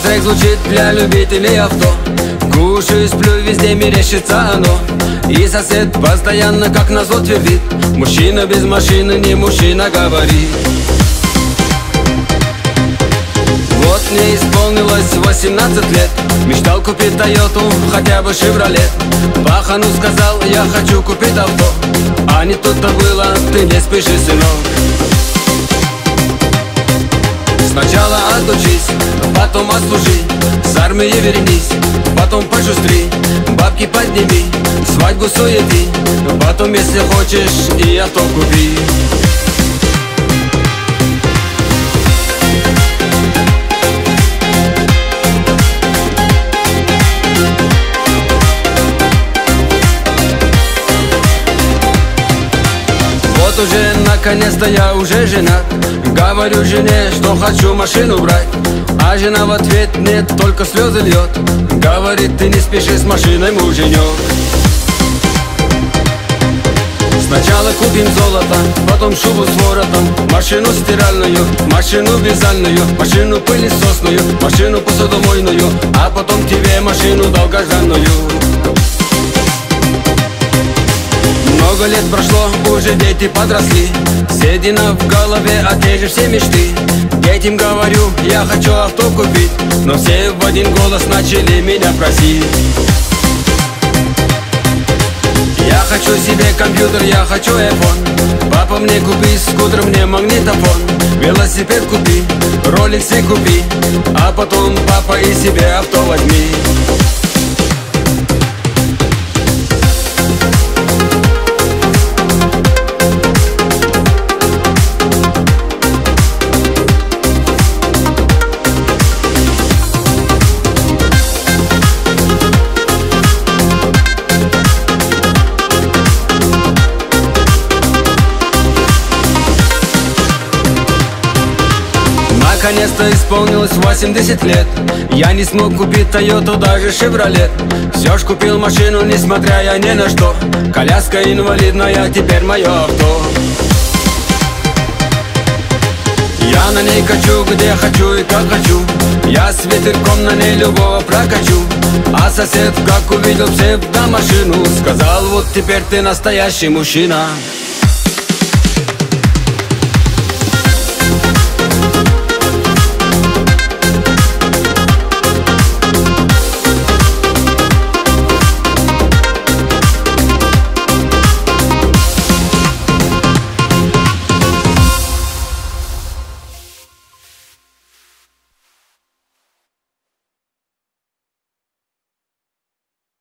трек звучит для любителей авто. Кушаю, сплю, везде мерещится оно. И сосед постоянно как назло твердит: мужчина без машины не мужчина, говорит. Вот мне исполнилось 18 лет. Мечтал купить Тойоту, хотя бы Шевролет. Пахану сказал: я хочу купить авто. А не тут-то было, ты не спеши, сынок. Сначала отучись, потом отслужи, с армии вернись, потом пошустри, бабки подними, свадьбу суети, потом, если хочешь, и авто купи. Вот уже наконец-то я уже женат. Говорю жене, что хочу машину брать, а жена в ответ нет, только слезы льет. Говорит: ты не спеши с машиной, муженек. Сначала купим золото, потом шубу с воротом, машину стиральную, машину вязальную, машину пылесосную, машину посудомойную, а потом тебе машину долгожданную. Много лет прошло, уже дети подросли, седина в голове, а те же все мечты. Детям говорю: я хочу авто купить, но все в один голос начали меня просить. Я хочу себе компьютер, я хочу iPhone. Папа, мне купи скутер, мне магнитофон. Велосипед купи, роликсы купи, а потом, папа, и себе авто возьми. Наконец-то исполнилось 80 лет. Я не смог купить Тойоту, даже Шевролет. Все ж купил машину, несмотря я ни на что. Коляска инвалидная, теперь мое авто. Я на ней качу, где хочу и как хочу. Я с ветерком на ней любого прокачу. А сосед, как увидел псевдомашину, сказал: вот теперь ты настоящий мужчина.